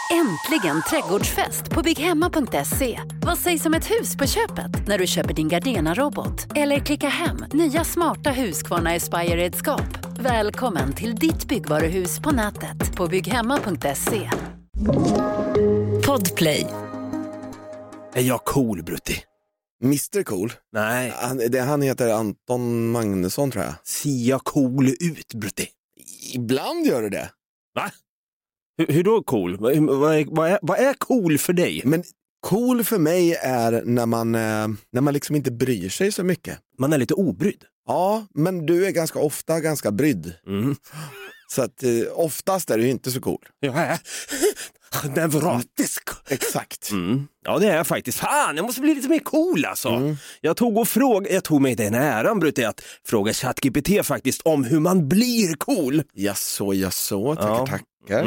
Äntligen trädgårdsfest på bygghemma.se. Vad sägs om ett hus på köpet när du köper din Gardena-robot? Eller klicka hem nya smarta Husqvarna Aspire-redskap. Välkommen till ditt byggvaruhus på nätet på bygghemma.se. Podplay. Är jag cool, Brutti? Mr. Cool? Nej. Han heter Anton Magnusson, tror jag. Ser jag cool ut, Brutti? Ibland gör du det. Va? Hur då cool? Vad är cool för dig? Men cool för mig är när man liksom inte bryr sig så mycket. Man är lite obrydd. Ja, men du är ganska ofta ganska brydd. Mm. Så att oftast är du inte så cool. Jag är neurotisk. Exakt. Mm. Ja, det är jag faktiskt. Fan, jag måste bli lite mer cool alltså. Jag tog mig den äran, Brutti, att fråga ChatGPT faktiskt om hur man blir cool. Jaså, tackar.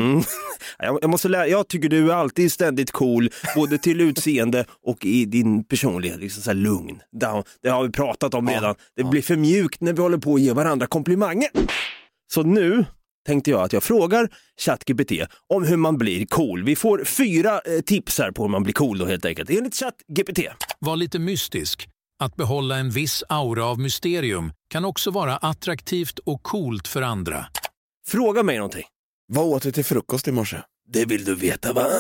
Jag tycker du är alltid ständigt cool, både till utseende och i din personlighet, liksom så här lugn. Det har vi pratat om redan. Det blir för mjukt när vi håller på att ge varandra komplimanger. Så nu tänkte jag att jag frågar ChatGPT om hur man blir cool. Vi får 4 tips här på hur man blir cool då, helt enkelt. Enligt ChatGPT. Var lite mystisk. Att behålla en viss aura av mysterium kan också vara attraktivt och coolt för andra. Fråga mig någonting. Vad åt du till frukost i morse? Det vill du veta, va?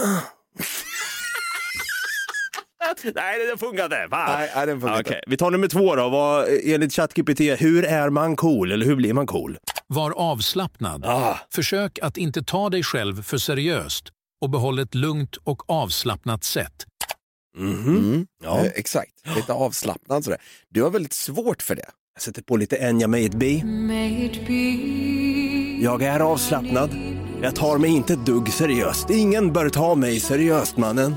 Nej, det funkar inte. Nej, den funkar inte. Vi tar nummer 2 då. Enligt ChatGPT, hur är man cool? Eller hur blir man cool? Var avslappnad. Försök att inte ta dig själv för seriöst och behåll ett lugnt och avslappnat sätt. Ja. Exakt, lite avslappnad sådär. Du har väldigt svårt för det. Jag sätter på lite Enya May It Be. Jag är avslappnad. Jag tar mig inte ett dugg seriöst. Ingen bör ta mig seriöst, mannen.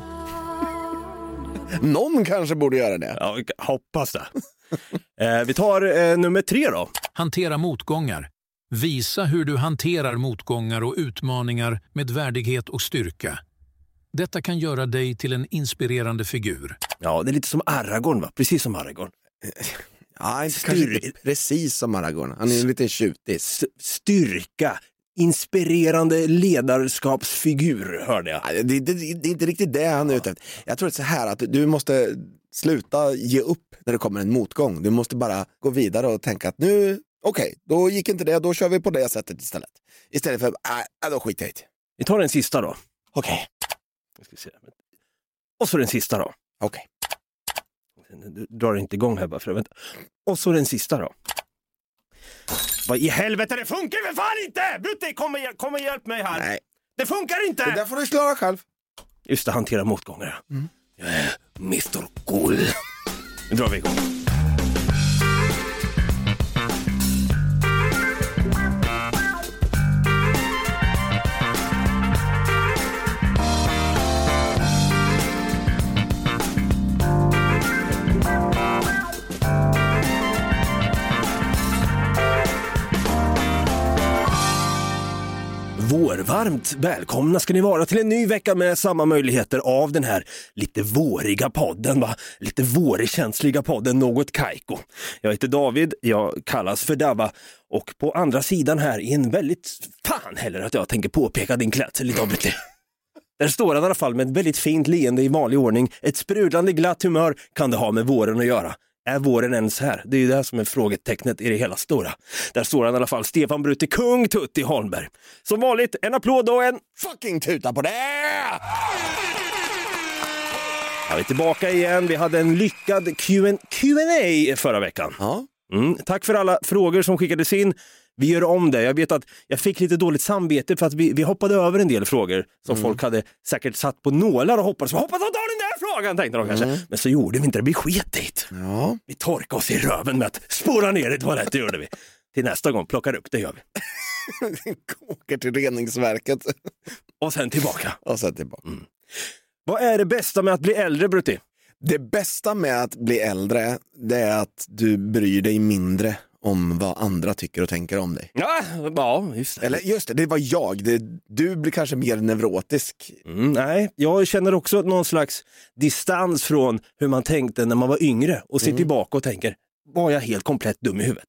Någon kanske borde göra det. Ja, hoppas det. Vi tar nummer 3 då. Hantera motgångar. Visa hur du hanterar motgångar och utmaningar med värdighet och styrka. Detta kan göra dig till en inspirerande figur. Ja, det är lite som Aragorn, va? Precis som Aragorn. Ja, kanske precis som Aragorn. Han är en liten tjutis. Styrka. Inspirerande ledarskapsfigur, hörde jag. Ja, det är inte riktigt det han är ute efter. Jag tror att så här att du måste sluta ge upp när det kommer en motgång. Du måste bara gå vidare och tänka att nu, okej, då gick inte det, då kör vi på det sättet istället. Istället för, då skiter jag i det. Vi tar den sista då. Okej. Och så den sista då. Okej. Du drar inte igång här bara för att vänta. Och så den sista då. Vad i helvete, det funkar för fan inte! Brutti, kom och hjälp mig här. Nej. Det funkar inte! Det där får du klara själv. Just det, hantera motgångar. Jag är Mr. Cool. Nu drar vi igång. Varmt välkomna ska ni vara till en ny vecka med samma möjligheter av den här lite våriga podden, va? Lite vårkänsliga podden, något kajko. Jag heter David, jag kallas för Dava, och på andra sidan här i en väldigt, fan heller att jag tänker påpeka din klädsel lite avligt. Där står han i alla fall med ett väldigt fint leende i vanlig ordning. Ett sprudlande glatt humör kan det ha med våren att göra. Är våren ens här? Det är ju det här som är frågetecknet i det hela stora. Där står han i alla fall, Stefan Brutti, kung Tutti Holmberg. Som vanligt, en applåd och en fucking tuta på det! Jag är tillbaka igen. Vi hade en lyckad Q&A förra veckan. Ja. Tack för alla frågor som skickades in. Vi gör om det. Jag vet att jag fick lite dåligt samvete för att vi hoppade över en del frågor som folk hade säkert satt på nålar och hoppades. Hoppas de tar den där frågan, tänkte de kanske. Men så gjorde vi inte det. Vi sket dit. Ja. Vi torkade oss i röven med att spåra ner i toaletten, gjorde vi. Till nästa gång plockar upp, det gör vi. Åker till reningsverket. Och sen tillbaka. Vad är det bästa med att bli äldre, Brutti? Det bästa med att bli äldre, det är att du bryr dig mindre om vad andra tycker och tänker om dig. Ja, just det. Eller just det, det var jag. Du blir kanske mer neurotisk. Nej, jag känner också någon slags distans från hur man tänkte när man var yngre och ser tillbaka och tänker, var jag helt komplett dum i huvudet?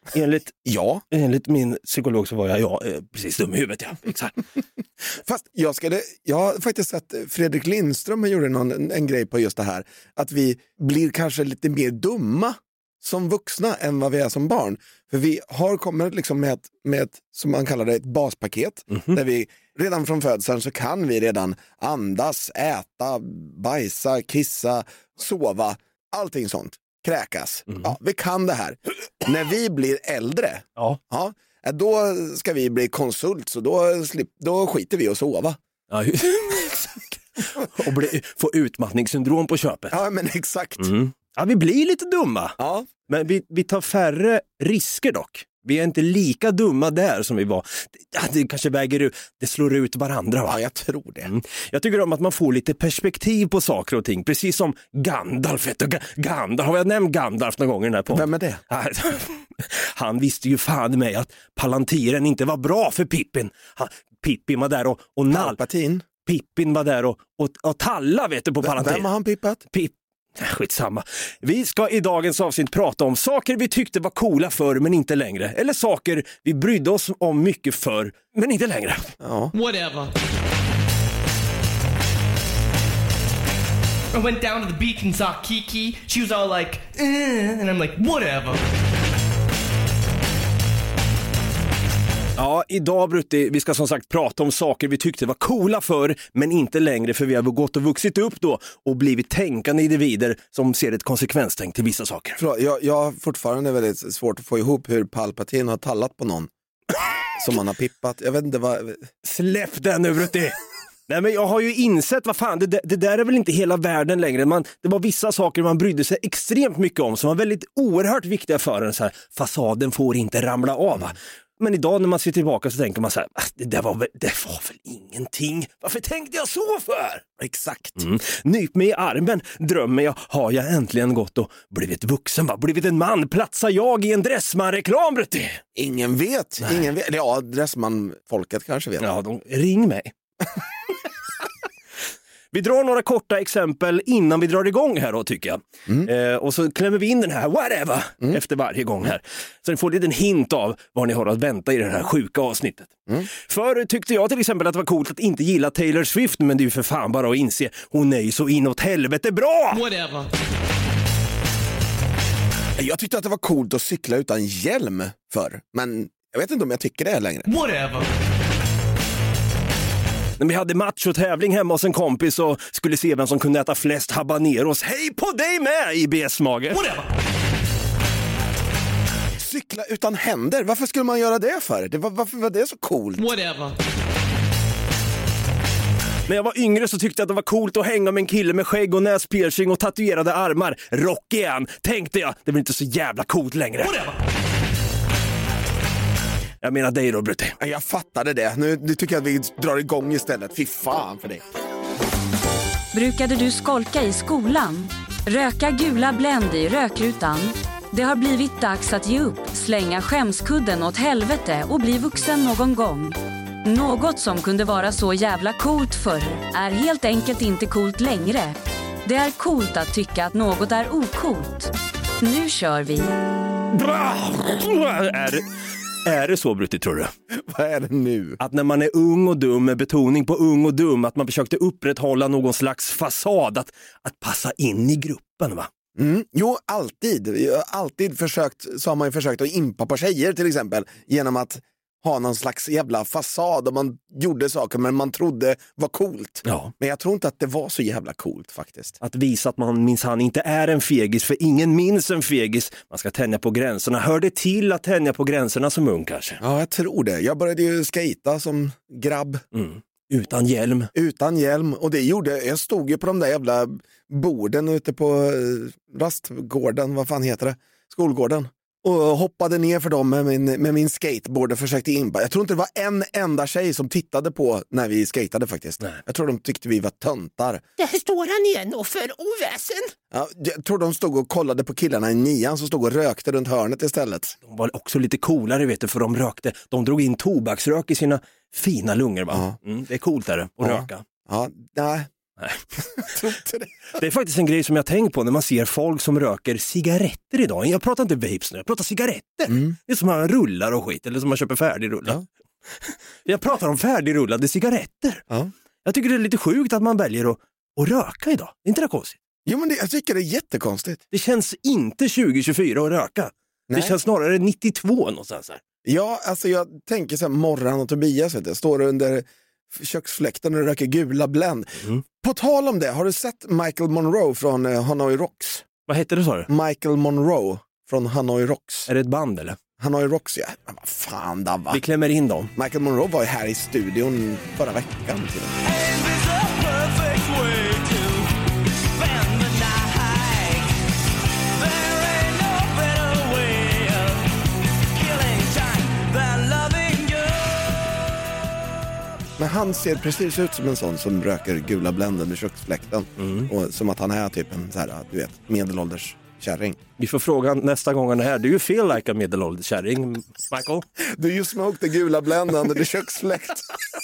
Enligt min psykolog så var jag precis dum i huvudet. Ja. Exakt. Fast jag har faktiskt sett Fredrik Lindström gjorde en grej på just det här. Att vi blir kanske lite mer dumma som vuxna än vad vi är som barn. För vi har kommit liksom med ett, som man kallar det, ett baspaket. Där vi redan från födseln så kan vi redan andas, äta, bajsa, kissa, sova, allting sånt. Kräkas. Ja, vi kan det här. När vi blir äldre, då ska vi bli konsult, så då skiter vi och sova. Ja, och få utmattningssyndrom på köpet. Ja, men exakt. Ja, vi blir lite dumma. Ja. Men vi tar färre risker dock. Vi är inte lika dumma där som vi var. Det kanske det slår ut varandra, va? Ja, jag tror det. Jag tycker om att man får lite perspektiv på saker och ting. Precis som Gandalf. Gandalf, har jag nämnt Gandalf någon gång i den här podden? Vem är det? Han visste ju fan mig att Palantiren inte var bra för Pippin. Pippin var där och Palpatine? Pippin var där och talla, vet du, på Palantiren. Vem har han pippat? Skitsamma. Vi ska i dagens avsnitt prata om saker vi tyckte var coola förr men inte längre. Eller saker vi brydde oss om mycket förr men inte längre. Ja. Whatever. I went down to the beach and saw Kiki. She was all like, and I'm like, whatever. Ja, idag Brutti, vi ska som sagt prata om saker vi tyckte var coola förr men inte längre, för vi har gått och vuxit upp då och blivit tänkande individer som ser ett konsekvenstänk till vissa saker. Jag har fortfarande väldigt svårt att få ihop hur Palpatine har tallat på någon som man har pippat. Jag vet inte vad... Släpp den nu, Brutti! Nej, men jag har ju insett, vad fan, det där är väl inte hela världen längre. Det var vissa saker man brydde sig extremt mycket om som var väldigt oerhört viktiga för en. Så här, fasaden får inte ramla av, va? Men idag när man ser tillbaka så tänker man så här, det var väl ingenting. Varför tänkte jag så för? Exakt. Nyp mig i armen, drömmer jag, har jag äntligen gått och blivit vuxen, va? Blivit en man, platsar jag i en Dressman-reklam, Brutti? Ingen vet. Ja, Dressman-folket kanske vet. Ja, ring mig. Vi drar några korta exempel innan vi drar igång här då, tycker jag. Och så klämmer vi in den här whatever efter varje gång här. Så ni får en liten hint av vad ni har att vänta i det här sjuka avsnittet. Förr tyckte jag till exempel att det var coolt att inte gilla Taylor Swift, men det är ju för fan bara att inse, hon är ju så inåt helvete bra! Whatever. Jag tyckte att det var coolt att cykla utan hjälm förr, men jag vet inte om jag tycker det längre. Whatever. När vi hade match och tävling hemma hos en kompis och skulle se vem som kunde äta flest habaneros. Hej på dig med, IBS-mage! Cykla utan händer, varför skulle man göra det för? Varför var det så coolt? Whatever. När jag var yngre så tyckte jag att det var coolt att hänga med en kille med skägg och näspiercing och tatuerade armar. Rock igen, tänkte jag. Det blir inte så jävla coolt längre. Whatever. Jag menar dig då, Brutti. Jag fattade det. Nu tycker jag att vi drar igång istället. Fy fan för dig. Brukade du skolka i skolan? Röka gula Blend i rökrutan? Det har blivit dags att ge upp, slänga skämskudden åt helvete och bli vuxen någon gång. Något som kunde vara så jävla coolt förr är helt enkelt inte coolt längre. Det är coolt att tycka att något är ocoolt. Nu kör vi. Är det så, Brutti, tror du? Vad är det nu? Att när man är ung och dum, med betoning på ung och dum, att man försökte upprätthålla någon slags fasad, att passa in i gruppen, va? Jo, alltid. Så har man ju försökt att impa på tjejer till exempel, genom att ha någon slags jävla fasad och man gjorde saker men man trodde var coolt. Ja. Men jag tror inte att det var så jävla coolt faktiskt. Att visa att man minsann inte är en fegis, för ingen minns en fegis. Man ska tänja på gränserna. Hör det till att tänja på gränserna som ung kanske? Ja, jag tror det. Jag började ju skata som grabb. Utan hjälm. Utan hjälm. Och det gjorde, jag stod ju på de där jävla borden ute på rastgården, vad fan heter det? Skolgården. Och hoppade ner för dem med min skateboard och försökte impa. Jag tror inte det var en enda tjej som tittade på när vi skatade faktiskt. Nej. Jag tror de tyckte vi var töntar. Där står han igen och för oväsen. Ja, jag tror de stod och kollade på killarna i 9 som stod och rökte runt hörnet istället. De var också lite coolare, vet du, för de rökte. De drog in tobaksrök i sina fina lungor, va? Ja. Det är coolt där att röka. Ja, nej. Nej. Tror inte det. Det är faktiskt en grej som jag tänker på när man ser folk som röker cigaretter idag. Jag pratar inte vapes nu, jag pratar cigaretter. Det är som man rullar och skit, eller som man köper färdigrullad. Ja. Jag pratar om färdigrullade cigaretter. Ja. Jag tycker det är lite sjukt att man väljer att röka idag. Det är inte det konstigt? Jo, men jag tycker det är jättekonstigt. Det känns inte 2024 att röka. Nej. Det känns snarare 92 någonstans här. Ja, alltså jag tänker så här, Morran och Tobias, vet du, står under köksfläkten och röker gula Blend. På tal om det, har du sett Michael Monroe från Hanoi Rocks? Vad heter det, sa du? Michael Monroe från Hanoi Rocks. Är det ett band eller? Hanoi Rocks, ja. Men vad fan, Dabba. Vi klämmer in dem. Michael Monroe var ju här i studion förra veckan. Till och med. Men han ser precis ut som en sån som röker gula Blenden i köksfläkten. Och som att han är typ en så här, du vet, medelålders kärring. Vi får fråga nästa gång han är här. Do you feel like a medelålders kärring, Michael? Do you smoke the gula Blenden under the köksfläkt?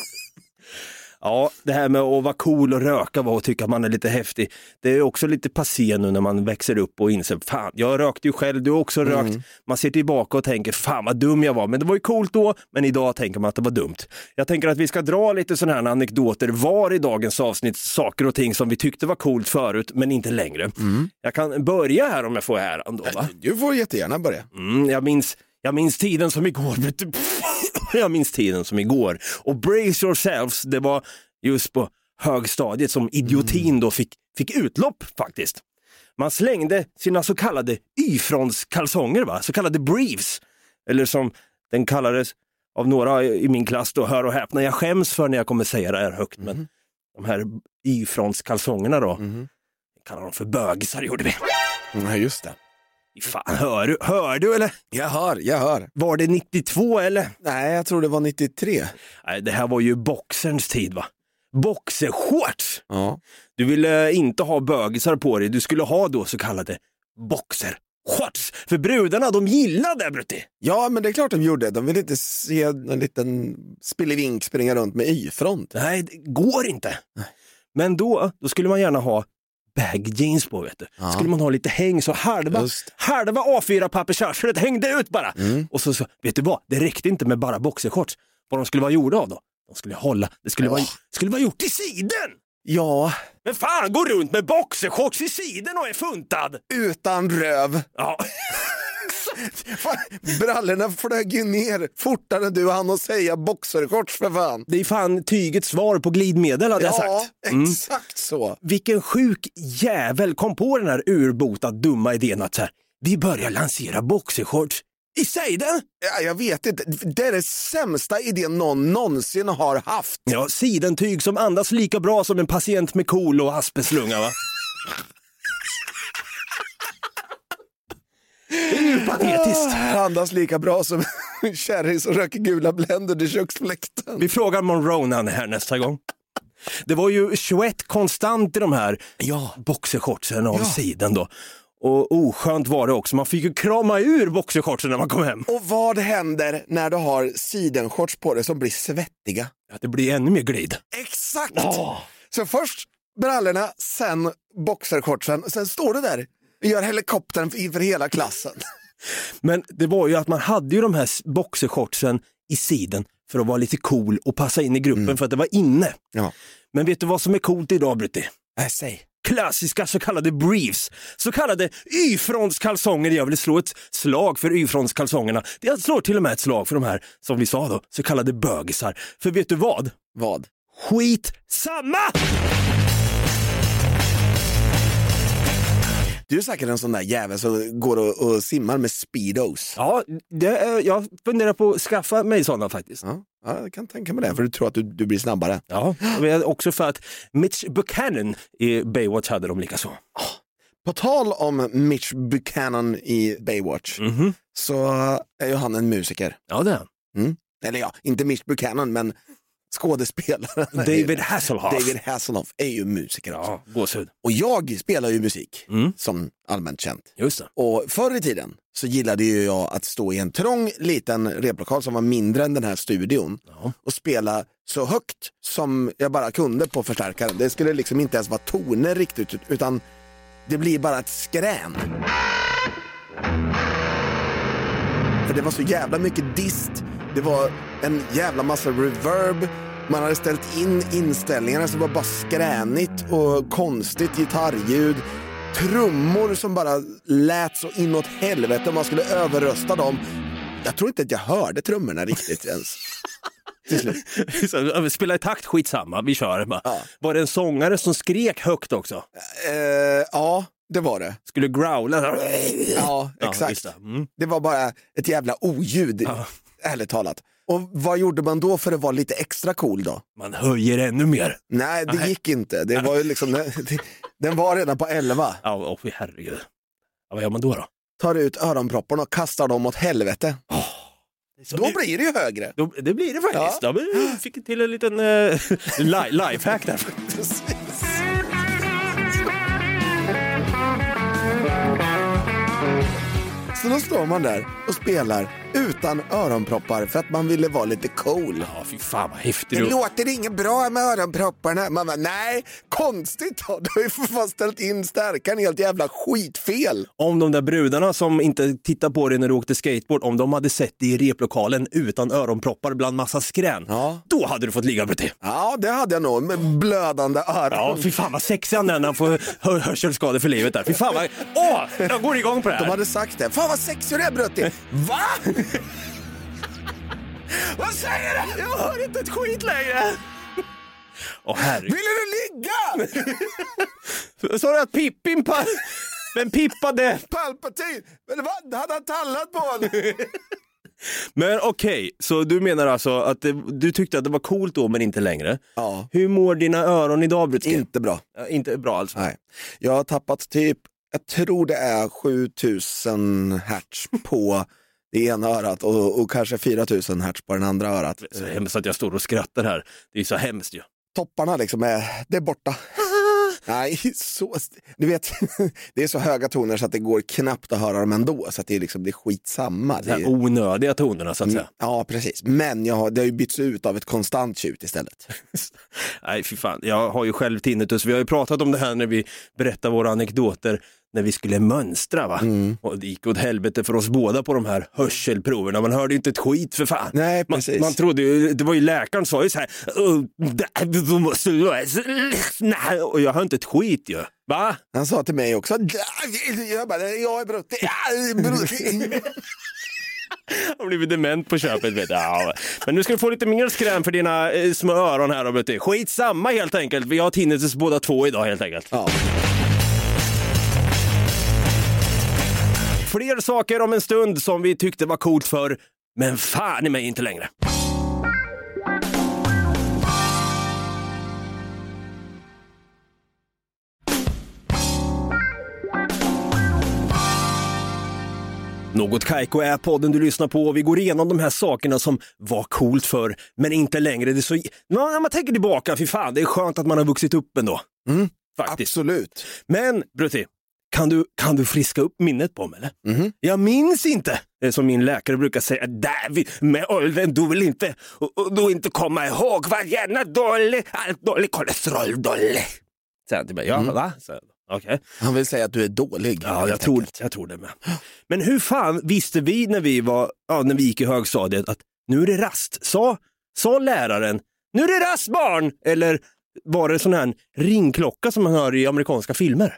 Ja, det här med att vara cool och röka och tycka att man är lite häftig. Det är också lite passé nu när man växer upp och inser, fan, jag rökte ju själv, du har också rökt. Man ser tillbaka och tänker, fan vad dum jag var. Men det var ju coolt då, men idag tänker man att det var dumt. Jag tänker att vi ska dra lite sådana här anekdoter var i dagens avsnitt, saker och ting som vi tyckte var coolt förut, men inte längre. Jag kan börja här om jag får äran då, va? Du får jättegärna börja. Jag minns tiden som igår, vet du. Jag minns tiden som igår. Och brace yourselves, det var just på högstadiet som idiotin då fick utlopp faktiskt. Man slängde sina så kallade Y-fronskalsonger, va? Så kallade briefs. Eller som den kallades av några i min klass då, hör och häpna. Jag skäms för när jag kommer säga det här högt, men de här Y-fronskalsongerna då, kallar de för bögisar, gjorde vi. Ja, just det. Fan, hör du eller? Jag hör. Var det 92 eller? Nej, jag tror det var 93. Nej, det här var ju boxerns tid, va? Boxershorts! Ja. Du ville inte ha bögisar på dig, du skulle ha då så kallade boxershorts. För brudarna, de gillade det, Brutti. Ja, men det är klart de gjorde. De ville inte se en liten spillevink springa runt med Y-front. Nej, det går inte. Men då skulle man gärna ha bag jeans på, vet du. Ja. Skulle man ha lite häng så halva A4-pappersarslet hängde ut bara. Och så, vet du vad? Det räckte inte med bara boxershorts. Vad de skulle vara gjorda av då? De skulle hålla. Det skulle vara gjort i siden. Ja. Men fan, gå runt med boxershorts i siden och är funtad. Utan röv. Ja. Brallorna flög ju ner fortare än du hann att säga boxershorts, för fan. Det är fan tygets svar på glidmedel, hade jag sagt. Ja, exakt så. Vilken sjuk jävel kom på den här urbota dumma idén att så här, vi börjar lansera boxershorts i siden. Ja, jag vet inte. Det är det sämsta idén någon någonsin har haft. Ja, sidentyg som andas lika bra som en patient med kol och aspeslunga, va? Det är ju patetiskt. Andas lika bra som en kärring som röker gula Blender i köksfläkten. Vi frågar Monroe när han är här nästa gång. Det var ju 21 konstant i de här boxershortsen av sidan då. Och oskönt var det också. Man fick ju krama ur boxershortsen när man kom hem. Och vad händer när du har sidenshorts på dig som blir svettiga? Att det blir ännu mer glid. Exakt! Så först brallorna, sen boxershortsen. Sen står du där och gör helikoptern inför hela klassen. Men det var ju att man hade ju de här boxershortsen i siden för att vara lite cool och passa in i gruppen för att det var inne. Ja. Men vet du vad som är coolt idag, Brutti? Säg. Klassiska så kallade briefs, så kallade Y-frontskalsonger. Jag vill slå ett slag för Y-frontskalsongerna. Jag slår till och med ett slag för de här, som vi sa då, så kallade bögisar. För vet du vad? Vad? Skit samma! Du är säkert en sån där jävel som går och simmar med speedos. Ja, jag funderar på att skaffa mig sådana faktiskt. Ja, jag kan tänka mig det, för du tror att du blir snabbare. Ja, också för att Mitch Buchanan i Baywatch hade dem lika så. På tal om Mitch Buchanan i Baywatch så är ju han en musiker. Ja, det är han. Eller ja, inte Mitch Buchanan, men skådespelaren. David Hasselhoff. David Hasselhoff är ju musiker också. Ja, gåshud. Och jag spelar ju musik, som allmänt känt. Just det. Och förr i tiden så gillade ju jag att stå i en trång liten replokal som var mindre än den här studion och spela så högt som jag bara kunde på förstärkaren. Det skulle liksom inte ens vara toner riktigt, utan det blir bara ett skrän. För det var så jävla mycket dist. Det var en jävla massa reverb. Man hade ställt in inställningarna så det var bara skränigt och konstigt gitarrljud. Trummor som bara lät så inåt helvete. Man skulle överrösta dem. Jag tror inte att jag hörde trummorna riktigt ens. Spela i takt, skitsamma, vi kör. Ja. Var det en sångare som skrek högt också? Ja, det var det. Skulle growla. Ja, exakt. Det var bara ett jävla oljud, ärligt talat. Och vad gjorde man då för att vara lite extra cool då? Man höjer ännu mer. Nej, det gick inte. Det var ju liksom, den var redan på 11. Ja, herregud. Ja, vad gör man då? Tar ut öronpropparna och kastar dem åt helvete. Då blir det ju högre. Det blir det faktiskt. Ja. Vi fick till en liten lifehack där. Så då står man där och spelar utan öronproppar för att man ville vara lite cool. Ja, fy fan vad häftigt. Det låter inget bra med öronpropparna. Man bara, nej, konstigt då. Du har ju för fan ställt in stärkan helt jävla skitfel. Om de där brudarna som inte tittar på dig när du åkte skateboard, om de hade sett dig i replokalen utan öronproppar bland massa skrän, då hade du fått ligga på det. Ja, det hade jag nog, med blödande öron. Ja, fy fan vad sexig han är när han får hörselskador för livet där. Fy fan vad... jag går igång på det här. De hade sagt det. Fan vad sexig du är, Brutti. Va? Vad säger du? Jag hör inte ett skit längre. Herregud. Ville du ligga? Så du att Pippin men pippade Palpatine? Men vad hade han tallat på honom? Men okej, så du menar alltså att du tyckte att det var coolt då men inte längre. Ja. Hur mår dina öron idag, Brutske? Inte bra. Inte bra alltså. Nej. Jag har tappat typ, jag tror det är 7000 hertz på det ena örat och kanske 4000 hertz på den andra örat. Så hemskt att jag står och skrattar här. Det är så hemskt ju. Topparna liksom det är borta. Nej, du vet, det är så höga toner så att det går knappt att höra dem ändå, så att det liksom blir skitsamma. Det är onödiga tonerna så att säga. Ja, precis. Men det har ju bytts ut av ett konstant tjut istället. Nej, fy fan. Jag har ju själv tinnitus. Vi har ju pratat om det här när vi berättar våra anekdoter när vi skulle mönstra, va? Och det gick åt helvete för oss båda på de här hörselproverna. Man hörde inte ett skit för fan. Nej, precis. Man trodde ju, det var ju läkaren sa ju så här, och jag hör inte ett skit ju. Va? Han sa till mig också, jag är Brutti. Jag har blivit dement på köpet, vet jag. Ja. Men nu ska du få lite mer skräm för dina små öron här, Brutti. Skitsamma helt enkelt. Vi har tinnitus båda två idag helt enkelt. Ja. Fler saker om en stund som vi tyckte var coolt för, men fan i mig inte längre. Något Kaiko är podden du lyssnar på och vi går igenom de här sakerna som var coolt för, men inte längre. Det är så... När man tänker tillbaka, för fan, det är skönt att man har vuxit upp ändå. Faktiskt. Absolut. Men, Brutti, kan du friska upp minnet på mig, eller? Jag minns inte. Det är som min läkare brukar säga, David, med åldern du vill inte komma ihåg vad gärna dålig kolesterol dålig. Säger han till mig, va? Okay. Han vill säga att du är dålig. Ja, jag tror det med. Men hur fan visste vi när vi gick i högstadiet att nu är det rast? Sa läraren, nu är det rast barn? Eller var det sån här ringklocka som man hör i amerikanska filmer?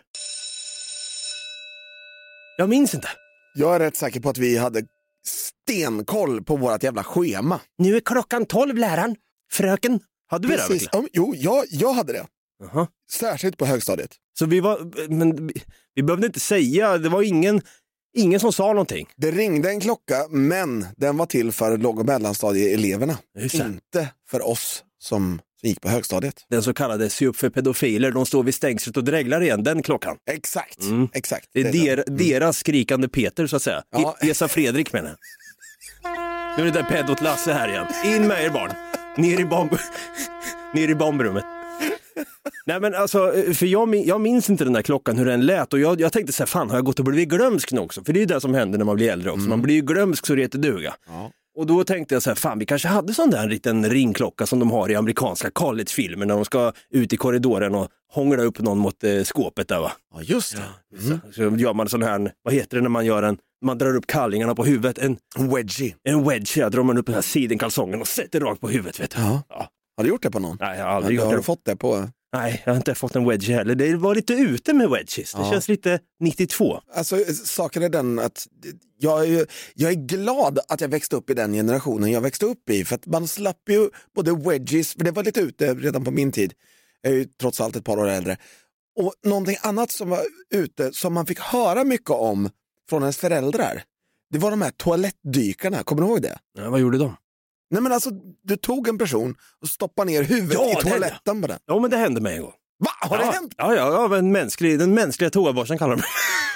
Jag minns inte. Jag är rätt säker på att vi hade stenkoll på vårt jävla schema. Nu är klockan 12, läraren. Fröken, hade vi det verkligen? Jo, jag hade det. Särskilt på högstadiet. Så vi behövde inte säga, det var ingen som sa någonting. Det ringde en klocka, men den var till för låg- och mellanstadieeleverna. Inte för oss som gick på högstadiet. Den så kallade se upp för pedofiler, de står vid stängslet och dreglar igen, den klockan. Exakt. Det är deras skrikande Peter, så att säga. Esa Fredrik menar. Nu är det där pedot Lasse här igen. In med er barn. ner i bombrummet. Nej men alltså, för jag minns inte den där klockan hur den lät, och jag tänkte så här, fan har jag gått och blivit glömsk nu också? För det är ju det som händer när man blir äldre också, man blir ju glömsk så det heter duga. Ja. Och då tänkte jag så här, fan vi kanske hade sån där en liten ringklocka som de har i amerikanska collegefilmer när de ska ut i korridoren och hångla upp någon mot skåpet där, va? Ja just det. Så gör man sån här, vad heter det när man drar upp kallingarna på huvudet? En wedgie. En wedgie, drar man upp den här sidenkalsongen och sätter rakt på huvudet, vet du. Ja. Har du gjort det på någon? Nej, jag har aldrig gjort det. Har du fått det på? Nej, jag har inte fått en wedgie heller. Det var lite ute med wedges. Det känns lite 92. Alltså, saken är den att jag är glad att jag växte upp i den generationen jag växte upp i. För att man slapp ju både wedges, för det var lite ute redan på min tid. Jag är ju trots allt ett par år äldre. Och någonting annat som var ute, som man fick höra mycket om från ens föräldrar, det var de här toalettdykarna. Kommer du ihåg det? Ja, vad gjorde de? Nej men alltså, du tog en person och stoppade ner huvudet i toaletten på den. Ja, men det hände mig en gång. Va? Har det hänt? Ja, den mänskliga toaborsten kallar de.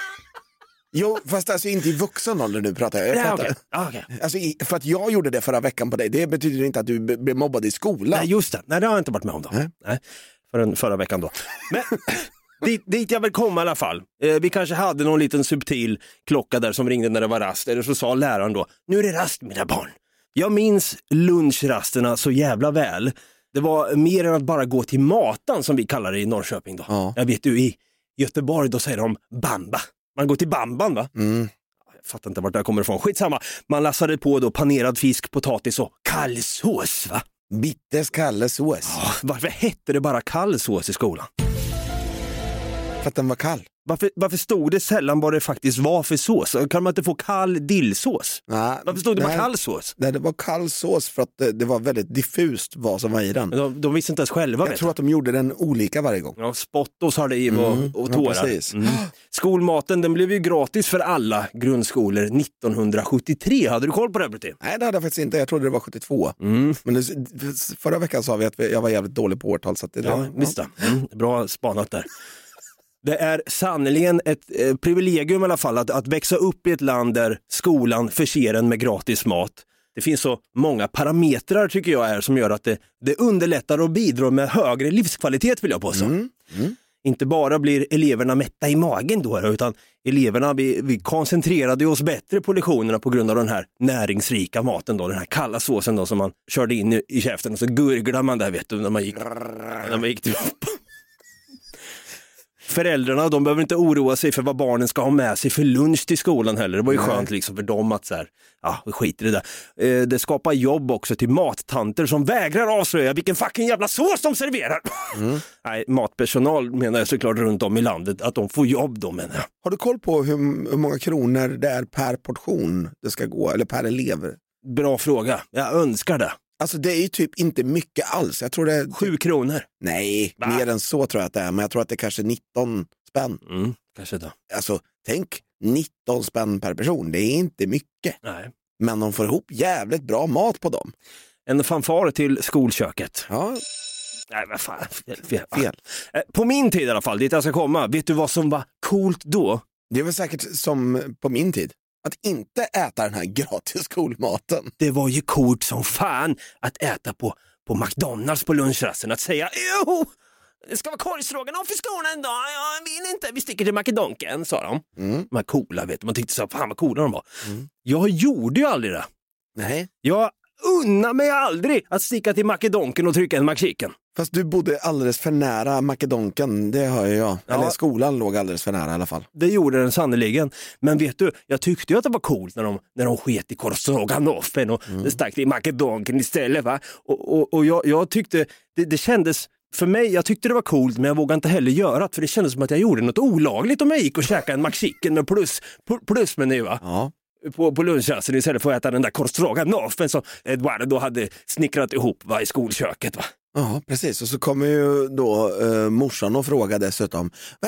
Jo, fast alltså inte i vuxen ålder nu pratar jag. Okay. Alltså, för att jag gjorde det förra veckan på dig, det betyder inte att du blev mobbad i skolan. Nej, just det. Nej, det har jag inte varit med om då. Nej. Förra veckan då. Men dit jag vill komma i alla fall. Vi kanske hade någon liten subtil klocka där som ringde när det var rast. Eller så sa läraren då, nu är det rast mina barn. Jag minns lunchrasterna så jävla väl. Det var mer än att bara gå till matan som vi kallar det i Norrköping då. Ja. Jag vet ju, i Göteborg då säger de bamba. Man går till bamban, va? Jag fattar inte vart det kommer ifrån. Skitsamma. Man lassade på då panerad fisk, potatis och kallsås, va? Bitters kallsås. Varför hette det bara kallsås i skolan? För att den var kall. Varför stod det sällan vad det faktiskt var för sås? Kan man inte få kall dillsås? Nej, varför stod det bara kallsås? Nej, det var kallsås för att det var väldigt diffust vad som var i den. De visste inte ens själva. Jag tror att de gjorde den olika varje gång. Ja, spottos har det i och tårar. Ja, Skolmaten, den blev ju gratis för alla grundskolor 1973. Hade du koll på det, Brutin? Nej, det hade jag faktiskt inte. Jag trodde det var 72. Men förra veckan sa vi att jag var jävligt dålig på årtal. Så att visst det. Bra spanat där. Det är sannoliken ett privilegium i alla fall att växa upp i ett land där skolan förser en med gratis mat. Det finns så många parametrar tycker jag är som gör att det underlättar och bidrar med högre livskvalitet, vill jag påstå. Inte bara blir eleverna mätta i magen då, utan eleverna vi koncentrerade oss bättre på lektionerna på grund av den här näringsrika maten då, den här kalla såsen då som man körde in i käften och så gurglade man där, vet du, när man gick till Föräldrarna, de behöver inte oroa sig för vad barnen ska ha med sig för lunch till skolan heller. Det var ju skönt liksom för dem att så här, vi skiter i det där. Det skapar jobb också till mattanter som vägrar avslöja vilken fucking jävla sås de serverar. Nej, matpersonal menar jag såklart runt om i landet, att de får jobb då, menar jag. Har du koll på hur många kronor det är per portion det ska gå, eller per elev? Bra fråga, jag önskar det. Alltså det är ju typ inte mycket alls. Jag tror det är 7 kronor. Nej, mer än så tror jag att det är. Men jag tror att det är kanske 19 spänn. Kanske det. Alltså, tänk 19 spänn per person. Det är inte mycket. Nej. Men de får ihop jävligt bra mat på dem. En fanfar till skolköket. Ja. Nej, vad fan. Fel. På min tid i alla fall, dit jag ska komma. Vet du vad som var coolt då? Det var säkert som på min tid. Att inte äta den här gratis skolmaten. Det var ju coolt som fan att äta på McDonalds på lunchrasten. Att säga, jo, det ska vara korvstroganoff i skolan idag. Jag vill inte, vi sticker till McDonken, sa de. De här coola, vet du. Man tyckte så, fan vad coola de var. Jag gjorde ju aldrig det. Nej. Jag unnar mig aldrig att sticka till McDonken och trycka en McChicken. Fast du bodde alldeles för nära McDonken, det hör jag. Ja. Eller skolan låg alldeles för nära i alla fall. Det gjorde den sannoliken. Men vet du, jag tyckte ju att det var coolt när de sket i korvstroganoffen och stack till McDonken istället, va? Och jag tyckte, det kändes, för mig, jag tyckte det var coolt, men jag vågade inte heller göra det, för det kändes som att jag gjorde något olagligt om jag gick och käkade en McChicken med plusmeny, va? Ja. På lunchrasten istället för att äta den där korvstroganoffen som Eduardo då hade snickrat ihop, va, i skolköket, va? Ja, precis. Och så kommer ju då morsan och frågar dessutom,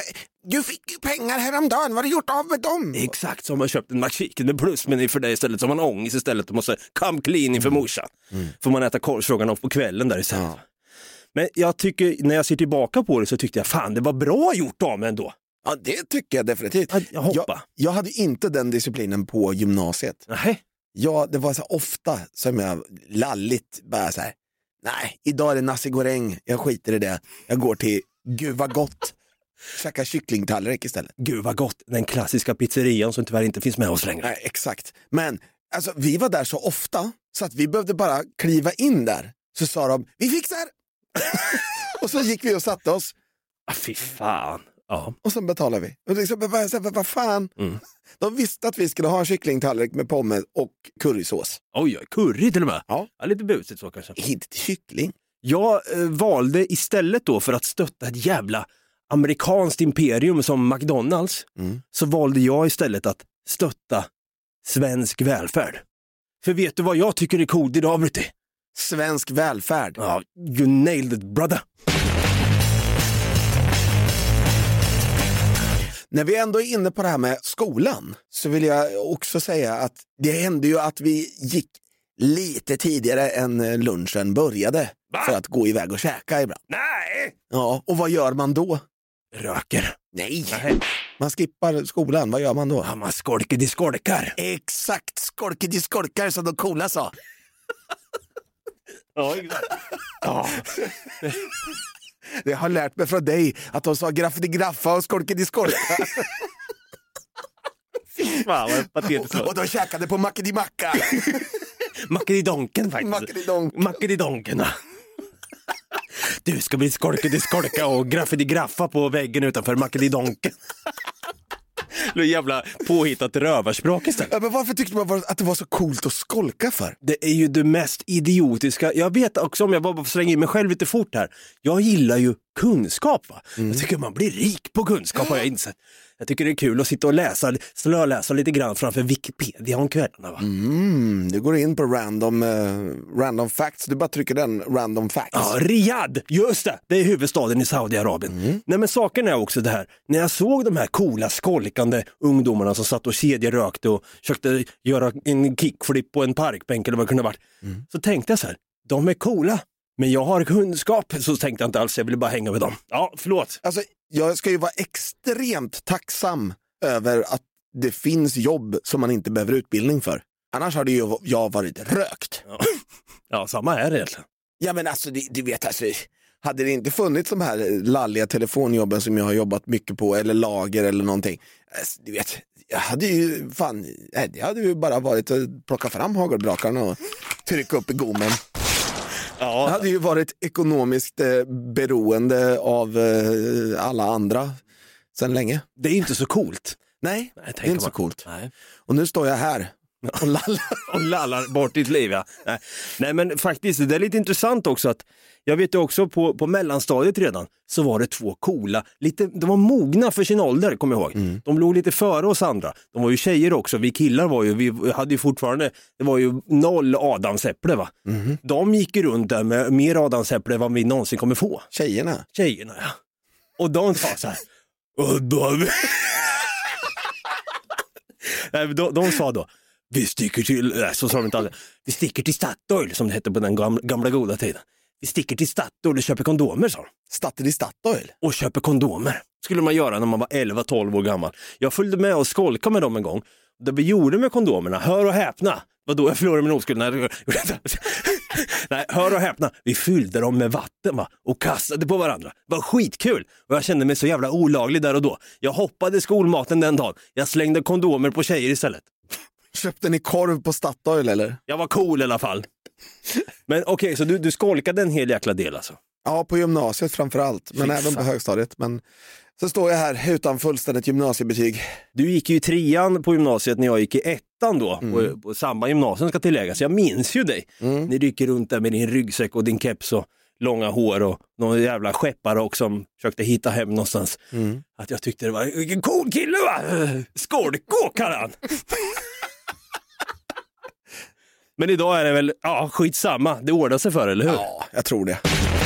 du fick ju pengar häromdagen, vad har du gjort av med dem? Exakt, som man köpt en McChicken med plusmeny för dig istället, som man ångest istället och måste come clean inför morsan. Får man äta korvstroganoff på kvällen där istället. Ja. Men jag tycker, när jag ser tillbaka på det så tyckte jag, fan det var bra gjort av mig ändå. Ja, det tycker jag definitivt. Jag hade inte den disciplinen på gymnasiet. Nej. Ja, det var så ofta som jag lalligt bara så här, Nej, idag är det nasi goreng. Jag skiter i det. Jag går till gud vad gott. Käka kycklingtallrik istället. Gud vad gott, den klassiska pizzerian som tyvärr inte finns med oss längre. Nej, exakt. Men alltså, vi var där så ofta så att vi behövde bara kliva in där. Så sa de, vi fixar! Och så gick vi och satte oss. Fy fan. Ja. Och sen betalade vi. Och liksom, vad fan? De visste att vi skulle ha en kycklingtallrik med pommes och currysås. Oj, curry till och med. Ja. Lite busigt så kanske. Inte till kyckling. Jag valde istället då för att stötta ett jävla amerikanskt imperium som McDonalds, så valde jag istället att stötta svensk välfärd. För vet du vad jag tycker är coolt idag, Brutti? Svensk välfärd. Ja, you nailed it, brother. När vi ändå är inne på det här med skolan så vill jag också säga att det hände ju att vi gick lite tidigare än lunchen började. Va? För att gå iväg och käka ibland. Nej! Ja, och vad gör man då? Röker. Nej. Man skippar skolan, vad gör man då? Ja, man skolkar. Exakt, skolkar som de coola sa. Ja, exakt. Ja. Jag har lärt mig från dig att de sa graffa och skolka. Fan, vad patetiskt. Och de käkade på mackedimacka. Mackedidonken faktiskt. Mackedidonken. Du ska bli skolka och graffa på väggen utanför mackedidonken. Det är jävla påhittat rövarspråk istället. Ja, men varför tyckte man att det var så coolt att skolka för? Det är ju det mest idiotiska. Jag vet också, om jag bara får slänga in mig själv lite fort här. Jag gillar ju kunskap, va? Jag tycker man blir rik på kunskap, har jag insett. Jag tycker det är kul att sitta och läsa lite grann framför Wikipedia om kvällarna, va? Du går in på random facts. Du bara trycker den, random facts. Ja, Riyadh, just det. Det är huvudstaden i Saudiarabien. Nej, men saken är också det här. När jag såg de här coola, skolkande ungdomarna som satt och kedjerökte och försökte göra en kickflip på en parkbänk eller vad det kunde ha varit. Så tänkte jag så här, de är coola. Men jag har kunskap, så tänkte jag inte alls. Jag ville bara hänga med dem. Ja, förlåt. Alltså, jag ska ju vara extremt tacksam över att det finns jobb som man inte behöver utbildning för. Annars hade ju jag varit rökt. Ja, samma här egentligen. Ja, men alltså, du vet, alltså, hade det inte funnits de här lalliga telefonjobben som jag har jobbat mycket på, eller lager eller någonting. Alltså, du vet, jag hade ju det hade ju bara varit att plocka fram hagelbrakarna och trycka upp i gommen. Ja. Jag hade ju varit ekonomiskt beroende av alla andra sedan länge. Det är inte så coolt. Nej, det är inte så coolt. Nej. Och nu står jag här och lallar bort ditt liv, ja. Nej, men faktiskt, det är lite intressant också att jag vet ju också på mellanstadiet redan så var det två coola, de var mogna för sin ålder, kommer jag ihåg. De låg lite före oss andra. De var ju tjejer också, vi killar var ju, vi hade ju fortfarande, det var ju 0 adamsäpple, va. De gick ju runt där med mer adamsäpple än vad vi någonsin kommer få. Tjejerna, ja. Och de sa så här, de sa då, vi sticker till, så sa de inte alls, vi sticker till Statoil, som det hette på den gamla goda tiden. Vi sticker till Statoil och köper kondomer, sa de. Startade i Statoil? Och köper kondomer. Skulle man göra när man var 11-12 år gammal. Jag följde med och skolkade med dem en gång. Det vi gjorde med kondomerna, hör och häpna. Vadå, jag förlorade min oskuld. Nej, hör och häpna. Vi fyllde dem med vatten, va? Och kastade på varandra. Det var skitkul. Och jag kände mig så jävla olaglig där och då. Jag hoppade skolmaten den dagen. Jag slängde kondomer på tjejer istället. Köpte ni korv på Statoil, eller? Jag var cool i alla fall. Men okej, så du skolkade en hel jäkla del alltså? Ja, på gymnasiet framförallt. Men även på högstadiet. Men så står jag här utan fullständigt gymnasiebetyg. Du gick ju i 3:an på gymnasiet när jag gick i 1:an då. På samma gymnasium ska tilläggas. Jag minns ju dig. Ni rycker runt där med din ryggsäck och din keps och långa hår och någon jävla skeppare också som försökte hitta hem någonstans. Att jag tyckte det var en cool kille, va? Skolko kallar han. Men idag är det väl, skitsamma. Det ordnar sig för, eller hur? Ja, jag tror det.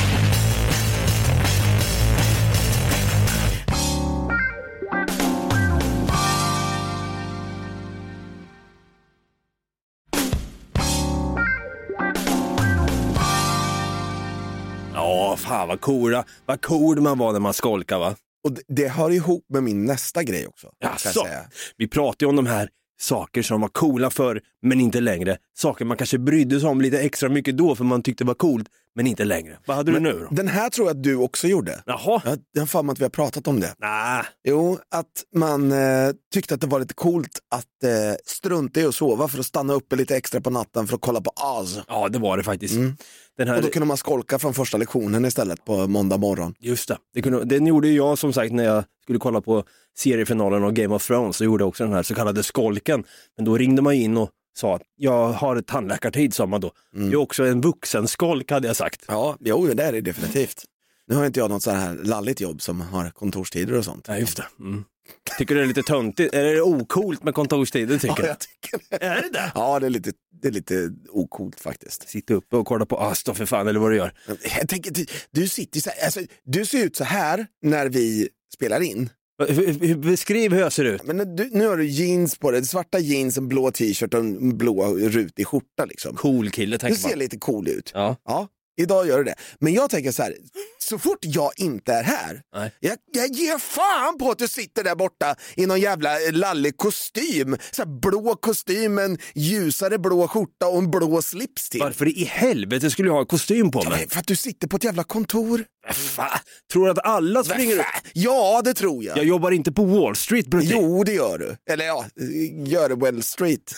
Ja, fan vad cool man var när man skolkade, va? Och det hör ihop med min nästa grej också. Jaså, vi pratar ju om de här saker som var coola för men inte längre. Saker man kanske brydde sig om lite extra mycket då för man tyckte det var coolt men inte längre. Vad hade du nu då? Den här tror jag att du också gjorde. Jaha. Jag har för mig att vi har pratat om det. Nej. Jo, att man tyckte att det var lite coolt att strunta i att sova för att stanna uppe lite extra på natten för att kolla på Oz. Ja, det var det faktiskt. Den här... Och då kunde man skolka från första lektionen istället på måndag morgon. Just det. Den gjorde jag som sagt när jag skulle kolla på seriefinalen av Game of Thrones, så gjorde jag också den här så kallade skolken. Men då ringde man in och sa att jag har ett tandläkartid, sa man då. Jag är också en vuxen skolk, hade jag sagt. Ja, jo, det är det definitivt. Nu har inte jag något så här lalligt jobb som har kontorstider och sånt. Ja, just det. Tycker du det är lite töntigt? Är det ocoolt med kontorstider, tycker Ja, jag tycker det. Är det där? Ja, det är lite ocoolt faktiskt. Sitta uppe och kolla på Astor för fan, eller vad du gör. Jag tänker, du sitter så här, alltså, du ser ut så här när vi spelar in. Beskriv hur jag ser ut. Men nu har du jeans på dig, svarta jeans, en blå t-shirt och en blå rutig skjorta liksom. Cool kille, tänker Du man. ser lite cool ut. Ja. Idag gör du det. Men jag tänker så här, så fort jag inte är här, Nej. jag ger fan på att du sitter där borta i någon jävla lallig kostym. Så här blå kostym, en ljusare blå skjorta och en blå slips till. Varför i helvete skulle jag ha kostym på mig? För att du sitter på ett jävla kontor. Tror du att alla springer ut? Ja, det tror jag. Jag jobbar inte på Wall Street, Brutti. Jo, det gör du. Eller ja, gör det Wall Street.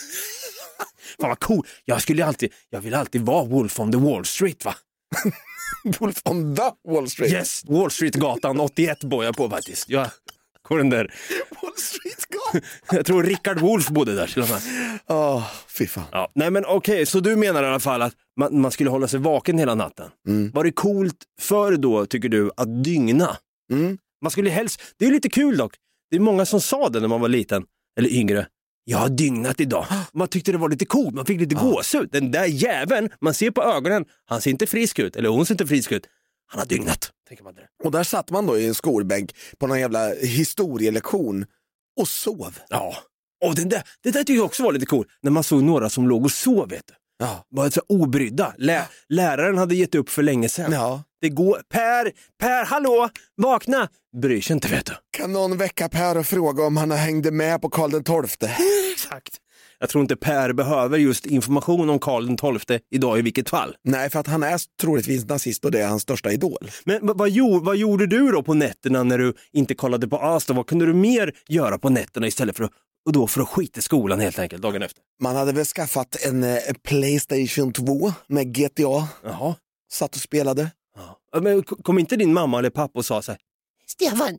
Fan vad cool. Jag vill alltid vara Wolf on the Wall Street, va? Wolf on the Wall Street. Yes, Wall Street-gatan 81 bor jag på faktiskt. Jag går den där. Wall Street-gatan. Jag tror Richard Wolff bodde där till och med. Fy fan. Ja, nej men okej, så du menar i alla fall att man skulle hålla sig vaken hela natten. Var det coolt för då, tycker du, att dygna? Man skulle helst, det är lite kul dock. Det är många som sa det när man var liten eller yngre. Jag har dygnat idag. Man tyckte det var lite coolt, man fick lite gåshud. Den där jäveln, man ser på ögonen, han ser inte frisk ut, eller hon ser inte frisk ut. Han har dygnat, tänker man det. Och där satt man då i en skolbänk på någon jävla historielektion och sov. Ja, och det där tycker jag också var lite coolt. När man såg några som låg och sov, vet du. Ja. Var så obrydda. Läraren hade gett upp för länge sedan. Ja. Det går, Per, hallå, vakna. Bryr sig inte, vet du. Kan någon väcka Per och fråga om han hängde med på Karl XII? Exakt. Jag tror inte Per behöver just information om Karl XII idag i vilket fall. Nej, för att han är troligtvis nazist och det är hans största idol. Men vad gjorde du då på nätterna när du inte kollade på Astor? Vad kunde du mer göra på nätterna istället för att skita i skolan helt enkelt dagen efter? Man hade väl skaffat en PlayStation 2 med GTA. Jaha. Satt och spelade. Ja. Men kom inte din mamma eller pappa och sa så här: Stefan,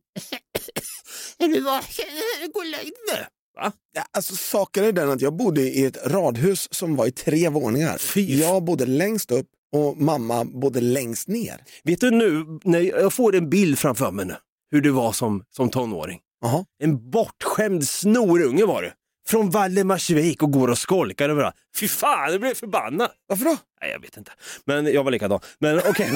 är du vaken? Gå och lägg dig. Va? Ja, alltså saken är den att jag bodde i ett radhus som var i 3 våningar. Jag bodde längst upp och mamma bodde längst ner. Vet du nu, när jag får en bild framför mig nu, hur du var som tonåring. Aha. En bortskämd snorunge var du. Från Valdemarsvik och går och skolkar över. Fy fan, det blev förbannad. Varför då? Nej, jag vet inte. Men jag var likadan. Men okej.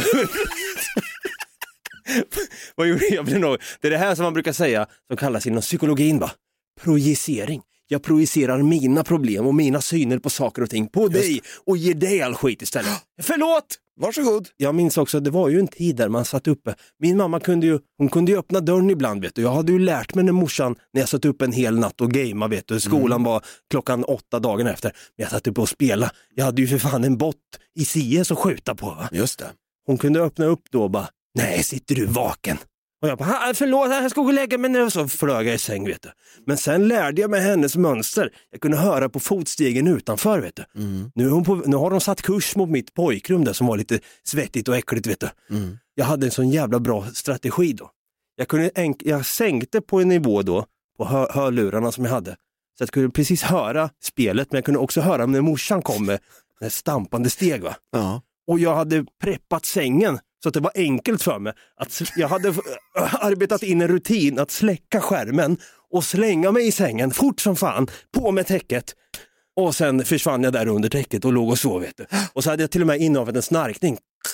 Vad gjorde jag? Det är det här som man brukar säga, som kallas inom psykologin, va? Projicering. Jag projicerar mina problem och mina syner på saker och ting på dig och ger dig all skit istället. Förlåt! Varsågod. Jag minns också, det var ju en tid där man satt uppe. Min mamma kunde ju öppna dörren ibland, vet du. Jag hade ju lärt mig när morsan, när jag satt upp en hel natt och gamea, vet du. Skolan var 8:00 dagen efter. Men jag satt uppe och spela. Jag hade ju för fan en bot i CS att skjuta på, va? Just det. Hon kunde öppna upp då och bara, nej, sitter du vaken? Och jag bara, förlåt, jag ska gå och lägga mig nu. Och så flög jag i säng, vet du. Men sen lärde jag mig hennes mönster. Jag kunde höra på fotstegen utanför, vet du. Nu har de satt kurs mot mitt pojkrum där som var lite svettigt och äckligt, vet du. Jag hade en sån jävla bra strategi då. Jag sänkte på en nivå då på hörlurarna som jag hade. Så jag kunde precis höra spelet, men jag kunde också höra när morsan kom med stampande steg, va. Ja. Och jag hade preppat sängen så att det var enkelt för mig. Att jag hade arbetat in en rutin att släcka skärmen och slänga mig i sängen fort som fan, på med täcket. Och sen försvann jag där under täcket och låg och sov, vet du. Och så hade jag till och med inavat en snarkning.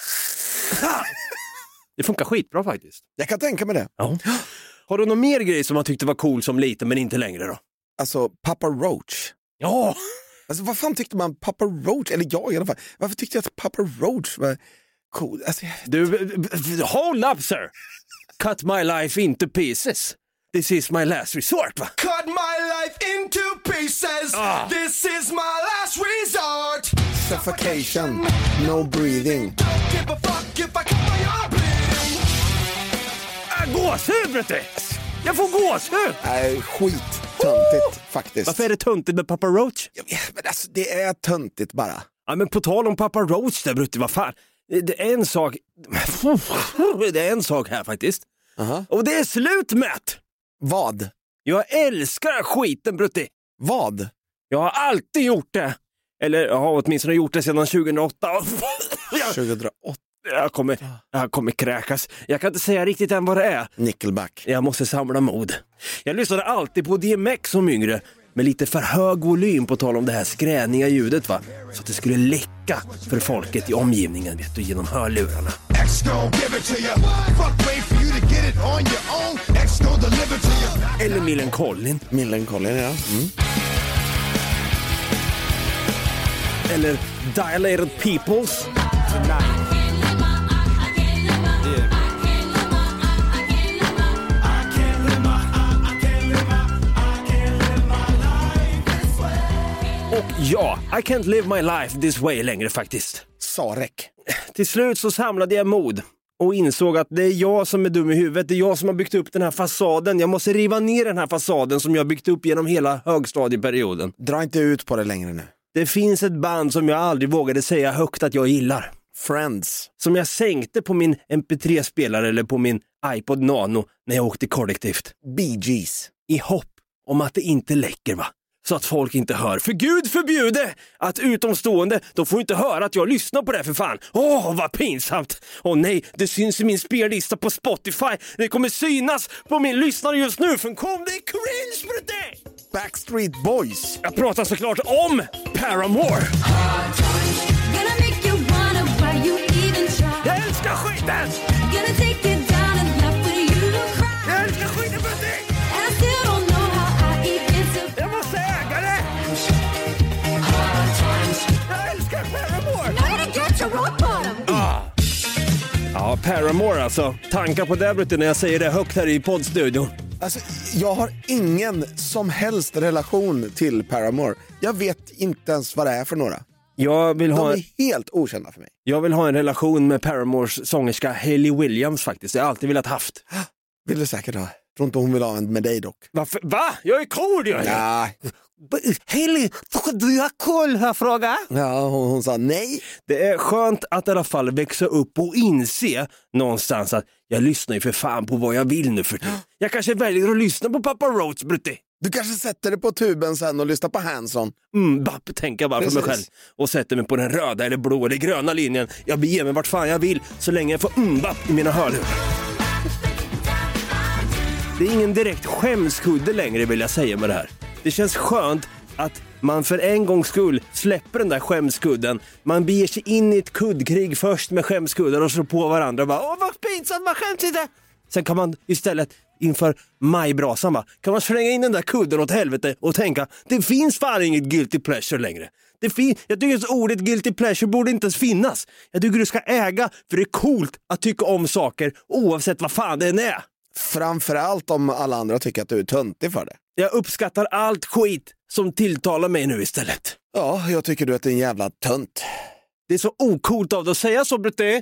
Det funkar skitbra faktiskt. Jag kan tänka mig det. Ja. Har du någon mer grej som man tyckte var cool som liten men inte längre då? Alltså, Papa Roach. Ja! Alltså, vad fan tyckte man Papa Roach? Eller jag i alla fall. Varför tyckte jag att Papa Roach var cool? Alltså, Du, hold up, sir! Cut my life into pieces. This is my last resort, va? Cut my life into pieces. This is my last resort. Suffocation, no breathing. Don't give a fuck if I cut my arm bleeding. Gåshud, vet du! Jag får gåshud! Nej, skittöntigt faktiskt. Varför är det töntigt med Papa Roach? Men alltså, det är töntigt bara. Ja, men på tal om Papa Roach där, Brutti, vad fan? Det är en sak... Det är en sak här faktiskt. Och det är slut med. Vad? Jag älskar skiten, Brutti. Vad? Jag har alltid gjort det. Eller jag har åtminstone gjort det sedan 2008. 2008? Jag kommer kräkas. Jag kan inte säga riktigt än vad det är. Nickelback. Jag måste samla mod. Jag lyssnade alltid på DMX som yngre. Med lite för hög volym på tal om det här skräniga ljudet, va? Så att det skulle läcka för folket i omgivningen, vet du, genom hörlurarna. Eller Millencolin. Millencolin, ja. Eller Dilated Peoples. Och ja, I can't live my life this way längre faktiskt. Sarek. Till slut så samlade jag mod och insåg att det är jag som är dum i huvudet. Det är jag som har byggt upp den här fasaden. Jag måste riva ner den här fasaden som jag har byggt upp genom hela högstadieperioden. Dra inte ut på det längre nu. Det finns ett band som jag aldrig vågade säga högt att jag gillar. Friends. Som jag sänkte på min MP3-spelare eller på min iPod Nano när jag åkte kollektivt. Bee Gees. I hopp om att det inte läcker, va? Så att folk inte hör. För Gud förbjude att utomstående, de får inte höra att jag lyssnar på det för fan. Vad pinsamt. Nej, det syns i min spellista på Spotify. Det kommer synas på min lyssnare just nu. För kom det är cringe för det. Backstreet Boys. Jag pratar såklart om Paramore. Jag älskar skiten. Jag älskar skiten för det. Jag måste äga det. Jag älskar Paramore. Ja, Paramore alltså. Tankar på det, Brutti, när jag säger det högt här i poddstudion. Alltså, jag har ingen som helst relation till Paramore. Jag vet inte ens vad det är för några. De är helt okända för mig. Jag vill ha en relation med Paramores sångerska Hayley Williams faktiskt. Det har jag alltid velat haft. Vill du säkert ha? Tror inte hon vill ha en med dig dock. Varför? Va? Jag är cool, jag. Ja. Hayley, du har cool här fråga. Ja, hon sa nej. Det är skönt att i alla fall växa upp och inse någonstans att jag lyssnar ju för fan på vad jag vill nu för det. Jag kanske väljer att lyssna på Papa Roach, Brutti. Du kanske sätter dig på tuben sen och lyssnar på Hanson. Tänker bara för mig själv. Och sätter mig på den röda eller blå eller gröna linjen. Jag beger mig vart fan jag vill så länge jag får bapp i mina hörlurar. Det är ingen direkt skämskudde längre, vill jag säga med det här. Det känns skönt att man för en gångs skull släpper den där skämskudden. Man beger sig in i ett kuddkrig först med skämskuddar och slår på varandra och bara, vad pinsamt, vad skäms inte. Sen kan man istället inför majbrasan, va, kan man slänga in den där kudden åt helvete och tänka, det finns fan inget guilty pleasure längre. Jag tycker att ordet guilty pleasure borde inte ens finnas. Jag tycker du ska äga, för det är coolt att tycka om saker oavsett vad fan det än är. Framförallt om alla andra tycker att du är töntig för det. Jag uppskattar allt skit som tilltalar mig nu istället. Ja, jag tycker du att det är en jävla tönt. Det är så ocoolt av dig att säga så, Brutti.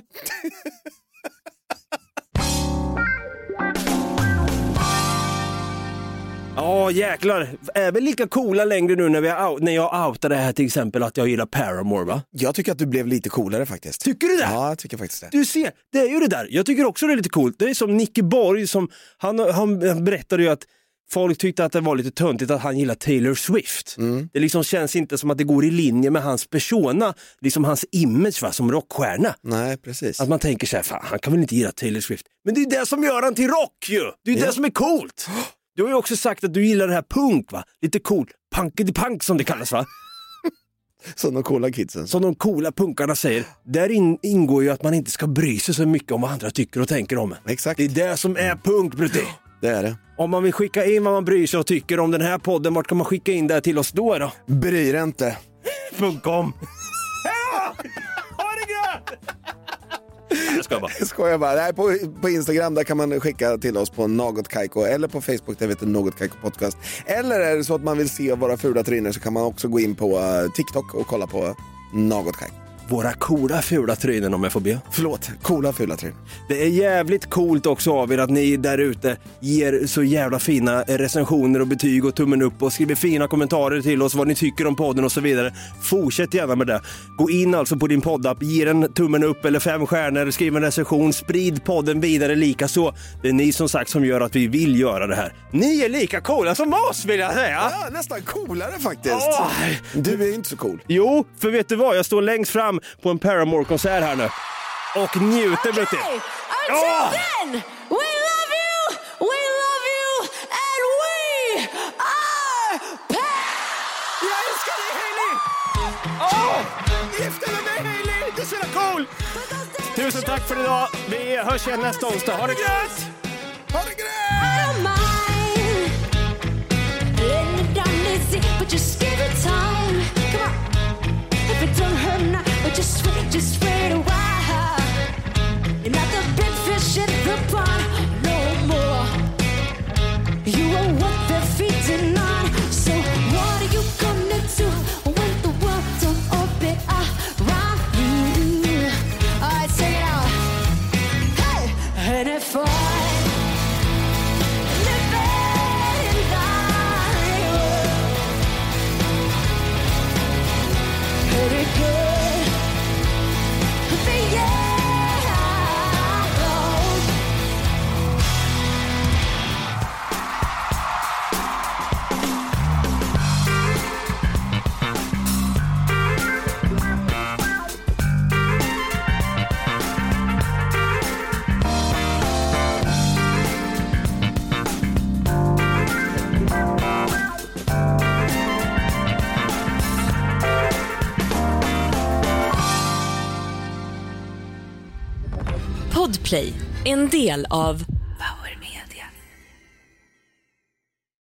Jäklar. Är vi lika coola längre nu när jag outade det här till exempel att jag gillar Paramore, va? Jag tycker att du blev lite coolare faktiskt. Tycker du det? Ja, jag tycker faktiskt det. Du ser, det är ju det där. Jag tycker också det är lite coolt. Det är som Nicky Borg som, han berättade ju att folk tyckte att det var lite töntigt att han gillar Taylor Swift. Det liksom känns inte som att det går i linje med hans persona, liksom hans image, va, som rockstjärna. Nej, precis. Att man tänker så här, fan, han kan väl inte gilla Taylor Swift. Men det är det som gör han till rock ju. Det är det som är coolt. Du har ju också sagt att du gillar det här punk, va? Lite cool. Punkity-punk som det kallas, va? Som de coola kidsen. Som de coola punkarna säger. Där ingår ju att man inte ska bry sig så mycket om vad andra tycker och tänker om en. Exakt. Det är det som är punk, Brutti. Det är det. Om man vill skicka in vad man bryr sig och tycker om den här podden, vart kan man skicka in det till oss då? Bry dig inte. .com. Ha det gött! Jag ska bara. Jag skojar bara. Nej, på Instagram där kan man skicka till oss på Något Kaiko, eller på Facebook där heter Något Kaiko podcast. Eller är det så att man vill se våra fula tryner så kan man också gå in på TikTok och kolla på Något Kaiko. Våra coola fula trynen, om jag får be. Förlåt, coola fula trynen. Det är jävligt coolt också av er att ni där ute ger så jävla fina recensioner och betyg och tummen upp och skriver fina kommentarer till oss, vad ni tycker om podden och så vidare. Fortsätt gärna med det. Gå in alltså på din poddapp, ge en tummen upp eller 5 stjärnor, skriv en recension, sprid podden vidare lika så. Det är ni som sagt som gör att vi vill göra det här. Ni är lika coola som oss, vill jag säga. Ja, nästan coolare faktiskt. Du är inte så cool. Jo, för vet du vad? Jag står längst fram på en Paramore-konsert här nu. Och njuter, vet du. Until then, we love you, and we are Jag älskar dig, Hailey! Gifta med mig, Hailey! Du är så cool! Tusen tack för idag. Vi hörs igen nästa onsdag. Ha det gött! Ha det gött! but just give it time. Come on, if it don't hurt now, but just wait a while. You're not the big fish in the pond no more. You are what they're feeding on. So what are you gonna do when the world don't open around you? Alright, sing it out. Hey, and if Podplay, en del av